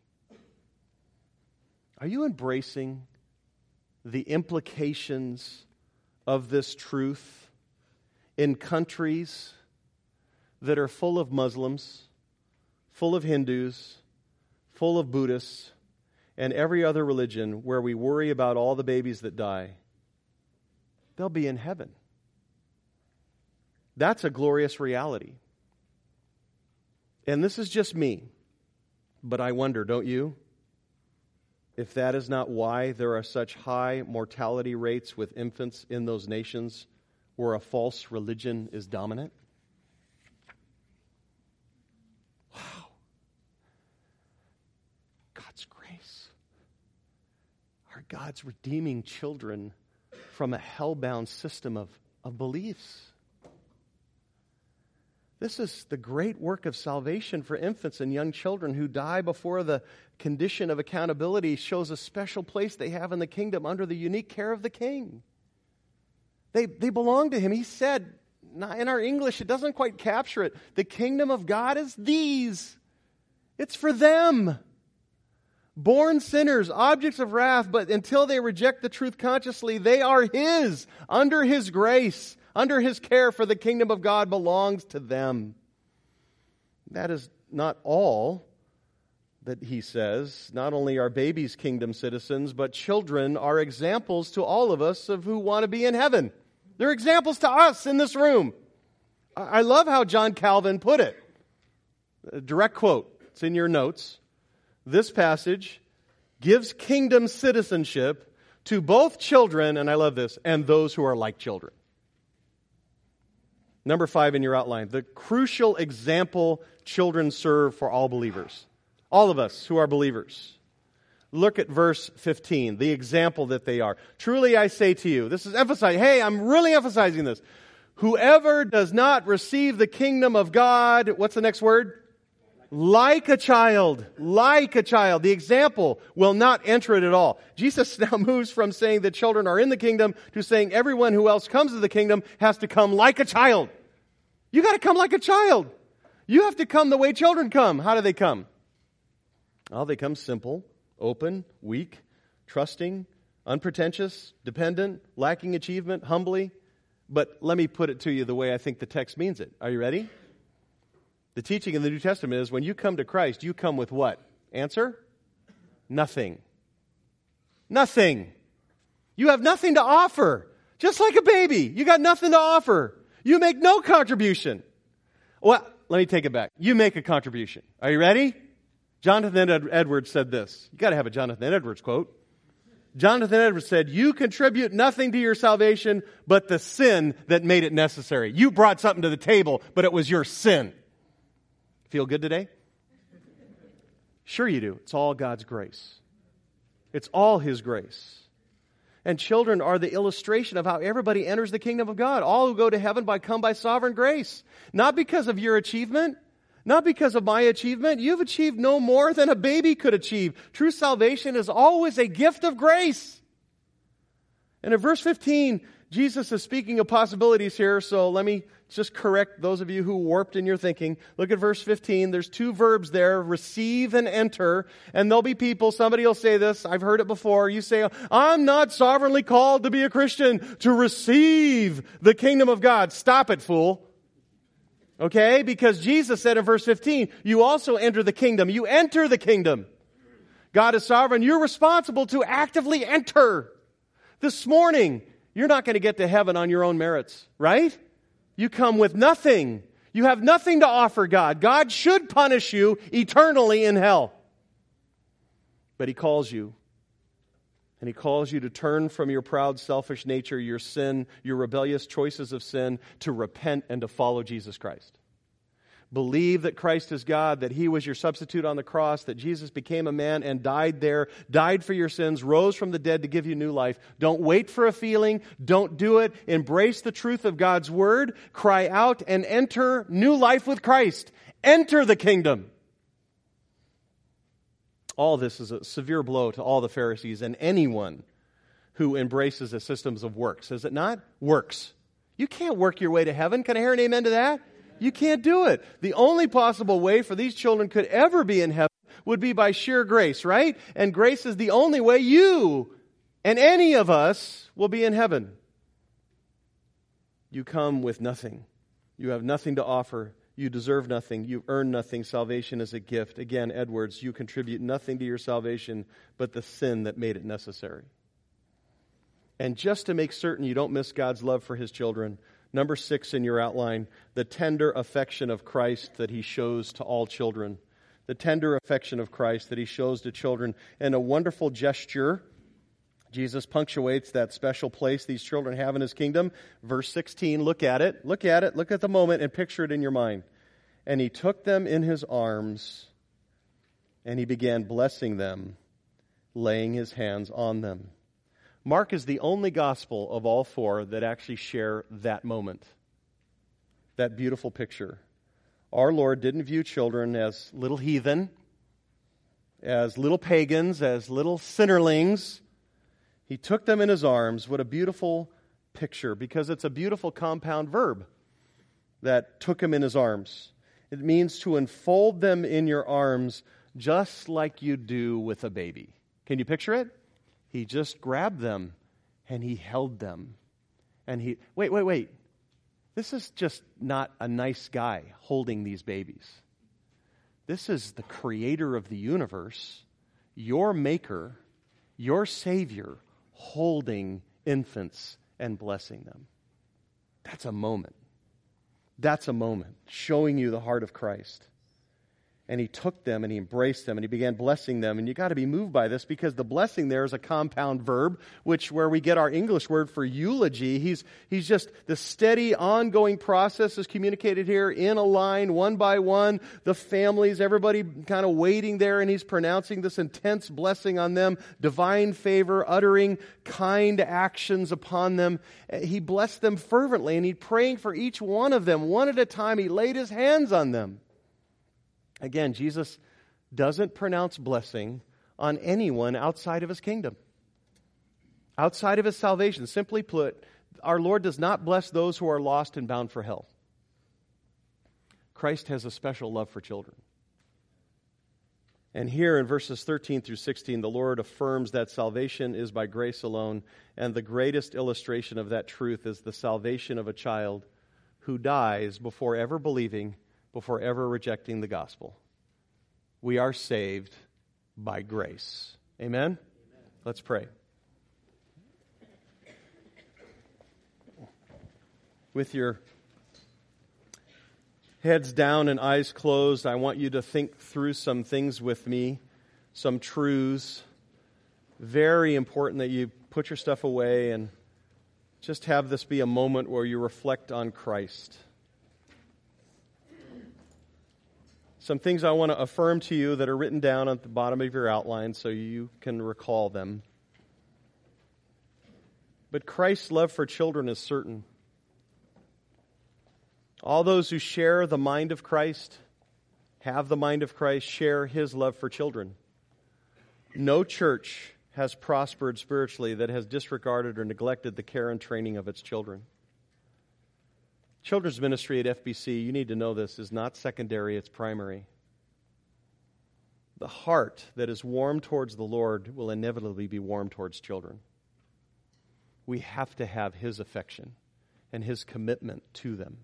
Are you embracing the implications of this truth in countries that are full of Muslims, full of Hindus, full of Buddhists, and every other religion where we worry about all the babies that die? They'll be in heaven. That's a glorious reality. And this is just me, but I wonder, don't you, if that is not why there are such high mortality rates with infants in those nations where a false religion is dominant? Wow. God's grace. Are God's redeeming children from a hell-bound system of, of beliefs. This is the great work of salvation for infants and young children who die before the condition of accountability shows a special place they have in the kingdom under the unique care of the King. They, they belong to Him. He said, in our English, it doesn't quite capture it. The kingdom of God is these. It's for them. Born sinners, objects of wrath, but until they reject the truth consciously, they are His, under His grace. Under His care, for the kingdom of God belongs to them. That is not all that He says. Not only are babies kingdom citizens, but children are examples to all of us of who want to be in heaven. They're examples to us in this room. I love how John Calvin put it. A direct quote. It's in your notes. This passage gives kingdom citizenship to both children, and I love this, and those who are like children. Number five in your outline, the crucial example children serve for all believers. All of us who are believers. Look at verse fifteen, the example that they are. Truly I say to you, this is emphasizing, hey, I'm really emphasizing this. Whoever does not receive the kingdom of God, what's the next word? Like a child. Like a child. The example will not enter it at all. Jesus now moves from saying that children are in the kingdom to saying everyone who else comes to the kingdom has to come like a child. You got to come like a child. You have to come the way children come. How do they come? Well, they come simple, open, weak, trusting, unpretentious, dependent, lacking achievement, humbly. But let me put it to you the way I think the text means it. Are you ready? The teaching in the New Testament is when you come to Christ, you come with what? Answer? Nothing. Nothing. You have nothing to offer. Just like a baby. You got nothing to offer. You make no contribution. Well, let me take it back. You make a contribution. Are you ready? Jonathan Ed- Edwards said this. You got to have a Jonathan Edwards quote. Jonathan Edwards said, you contribute nothing to your salvation but the sin that made it necessary. You brought something to the table, but it was your sin. Feel good today? Sure you do. It's all God's grace. It's all His grace. And children are the illustration of how everybody enters the kingdom of God. All who go to heaven by come by sovereign grace. Not because of your achievement. Not because of my achievement. You've achieved no more than a baby could achieve. True salvation is always a gift of grace. And in verse fifteen, Jesus is speaking of possibilities here, so let me just correct those of you who warped in your thinking. Look at verse fifteen. There's two verbs there, receive and enter. And there'll be people, somebody will say this, I've heard it before. You say, I'm not sovereignly called to be a Christian, to receive the kingdom of God. Stop it, fool. Okay? Because Jesus said in verse fifteen, you also enter the kingdom. You enter the kingdom. God is sovereign. You're responsible to actively enter. This morning, you're not going to get to heaven on your own merits, right? You come with nothing. You have nothing to offer God. God should punish you eternally in hell. But He calls you. And He calls you to turn from your proud, selfish nature, your sin, your rebellious choices of sin, to repent and to follow Jesus Christ. Believe that Christ is God, that He was your substitute on the cross, that Jesus became a man and died there, died for your sins, rose from the dead to give you new life. Don't wait for a feeling. Don't do it. Embrace the truth of God's Word. Cry out and enter new life with Christ. Enter the kingdom. All this is a severe blow to all the Pharisees and anyone who embraces the systems of works. Is it not? Works. You can't work your way to heaven. Can I hear an amen to that? You can't do it. The only possible way for these children could ever be in heaven would be by sheer grace, right? And grace is the only way you and any of us will be in heaven. You come with nothing. You have nothing to offer. You deserve nothing. You earn nothing. Salvation is a gift. Again, Edwards, you contribute nothing to your salvation but the sin that made it necessary. And just to make certain you don't miss God's love for His children, number six in your outline, the tender affection of Christ that He shows to all children. The tender affection of Christ that He shows to children. And a wonderful gesture, Jesus punctuates that special place these children have in His kingdom. Verse sixteen, look at it. Look at it. Look at the moment and picture it in your mind. And He took them in His arms and He began blessing them, laying His hands on them. Mark is the only gospel of all four that actually share that moment, that beautiful picture. Our Lord didn't view children as little heathen, as little pagans, as little sinnerlings. He took them in His arms. What a beautiful picture, because it's a beautiful compound verb that took Him in His arms. It means to enfold them in your arms just like you do with a baby. Can you picture it? He just grabbed them and He held them. And He, wait, wait, wait. This is just not a nice guy holding these babies. This is the Creator of the universe, your Maker, your Savior, holding infants and blessing them. That's a moment. That's a moment showing you the heart of Christ. And he took them and he embraced them and he began blessing them. And you got to be moved by this because the blessing there is a compound verb, which where we get our English word for eulogy. He's, he's just the steady ongoing process is communicated here in a line, one by one. The families, everybody kind of waiting there, and he's pronouncing this intense blessing on them, divine favor, uttering kind actions upon them. He blessed them fervently and he praying for each one of them. One at a time, he laid his hands on them. Again, Jesus doesn't pronounce blessing on anyone outside of his kingdom, outside of his salvation. Simply put, our Lord does not bless those who are lost and bound for hell. Christ has a special love for children. And here in verses thirteen through sixteen, the Lord affirms that salvation is by grace alone, and the greatest illustration of that truth is the salvation of a child who dies before ever believing, before ever rejecting the gospel. We are saved by grace. Amen? Amen? Let's pray. With your heads down and eyes closed, I want you to think through some things with me, some truths. Very important that you put your stuff away and just have this be a moment where you reflect on Christ. Some things I want to affirm to you that are written down at the bottom of your outline so you can recall them. But Christ's love for children is certain. All those who share the mind of Christ, have the mind of Christ, share his love for children. No church has prospered spiritually that has disregarded or neglected the care and training of its children. Children's ministry at F B C, you need to know this, is not secondary, it's primary. The heart that is warm towards the Lord will inevitably be warm towards children. We have to have his affection and his commitment to them.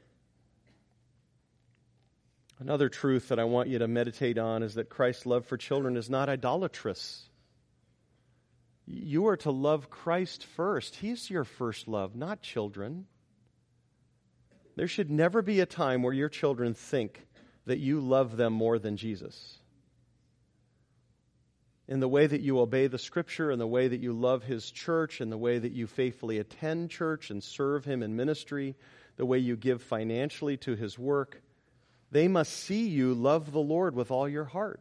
Another truth that I want you to meditate on is that Christ's love for children is not idolatrous. You are to love Christ first. He's your first love, not children. There should never be a time where your children think that you love them more than Jesus. In the way that you obey the Scripture, in the way that you love his church, in the way that you faithfully attend church and serve him in ministry, the way you give financially to his work, they must see you love the Lord with all your heart.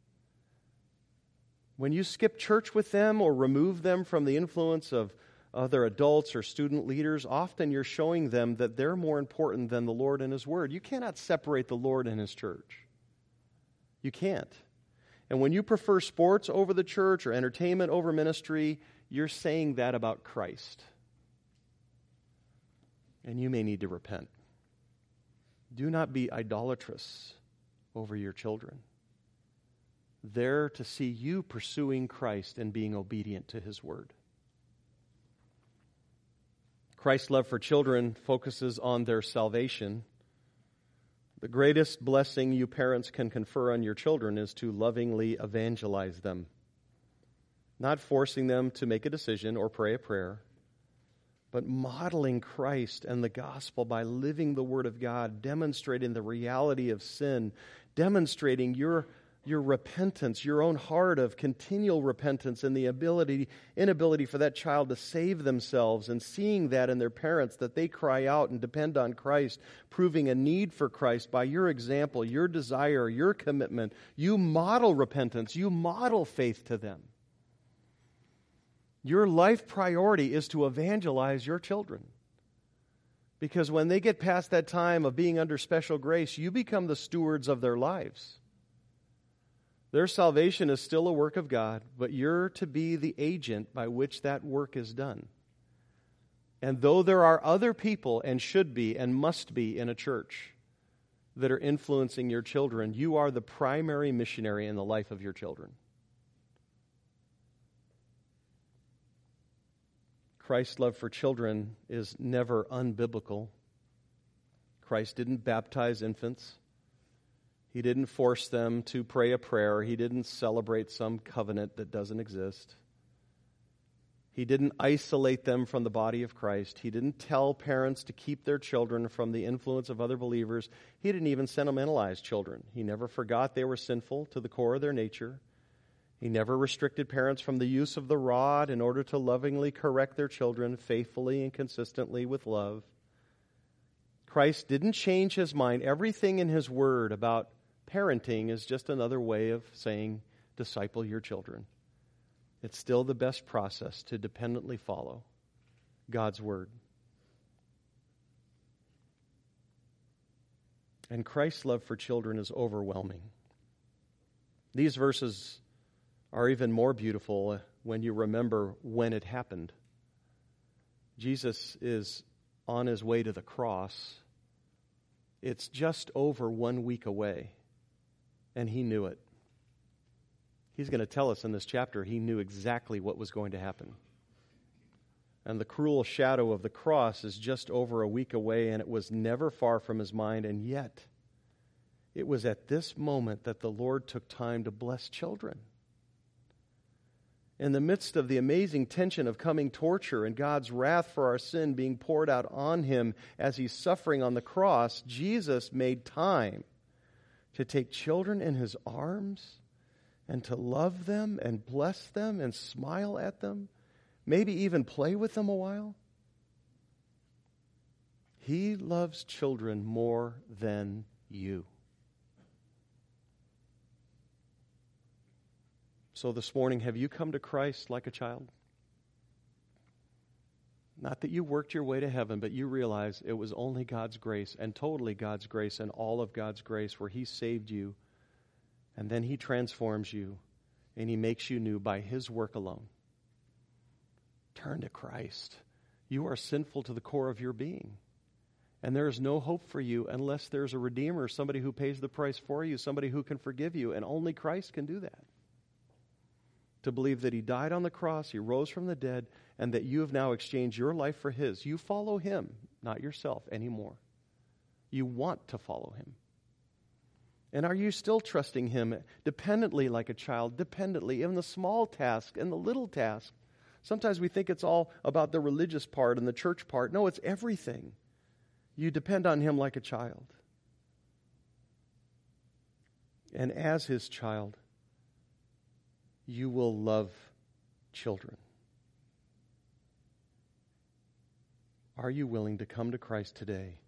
When you skip church with them or remove them from the influence of other adults or student leaders, often you're showing them that they're more important than the Lord and his word. You cannot separate the Lord and his church. You can't. And when you prefer sports over the church or entertainment over ministry, you're saying that about Christ. And you may need to repent. Do not be idolatrous over your children. They're to see you pursuing Christ and being obedient to his word. Christ's love for children focuses on their salvation. The greatest blessing you parents can confer on your children is to lovingly evangelize them, not forcing them to make a decision or pray a prayer, but modeling Christ and the gospel by living the Word of God, demonstrating the reality of sin, demonstrating your your repentance, your own heart of continual repentance and the ability, inability for that child to save themselves, and seeing that in their parents, that they cry out and depend on Christ, proving a need for Christ by your example, your desire, your commitment. You model repentance. You model faith to them. Your life priority is to evangelize your children. Because when they get past that time of being under special grace, you become the stewards of their lives. Their salvation is still a work of God, but you're to be the agent by which that work is done. And though there are other people, and should be, and must be in a church that are influencing your children, you are the primary missionary in the life of your children. Christ's love for children is never unbiblical. Christ didn't baptize infants. He didn't force them to pray a prayer. He didn't celebrate some covenant that doesn't exist. He didn't isolate them from the body of Christ. He didn't tell parents to keep their children from the influence of other believers. He didn't even sentimentalize children. He never forgot they were sinful to the core of their nature. He never restricted parents from the use of the rod in order to lovingly correct their children faithfully and consistently with love. Christ didn't change his mind. Everything in his word about parenting is just another way of saying, disciple your children. It's still the best process to dependently follow God's word. And Christ's love for children is overwhelming. These verses are even more beautiful when you remember when it happened. Jesus is on his way to the cross. It's just over one week away, and he knew it. He's going to tell us in this chapter he knew exactly what was going to happen. And the cruel shadow of the cross is just over a week away, and it was never far from his mind. And yet, it was at this moment that the Lord took time to bless children. In the midst of the amazing tension of coming torture and God's wrath for our sin being poured out on him as he's suffering on the cross, Jesus made time to take children in his arms and to love them and bless them and smile at them, maybe even play with them a while. He loves children more than you. So this morning, have you come to Christ like a child? Not that you worked your way to heaven, but you realize it was only God's grace and totally God's grace and all of God's grace where he saved you. And then he transforms you, and he makes you new by his work alone. Turn to Christ. You are sinful to the core of your being. And there is no hope for you unless there's a Redeemer, somebody who pays the price for you, somebody who can forgive you, and only Christ can do that. To believe that he died on the cross, he rose from the dead, and that you have now exchanged your life for his. You follow him, not yourself anymore. You want to follow him. And are you still trusting him dependently like a child, dependently in the small task and the little task? Sometimes we think it's all about the religious part and the church part. No, it's everything. You depend on him like a child. And as his child, you will love children. Are you willing to come to Christ today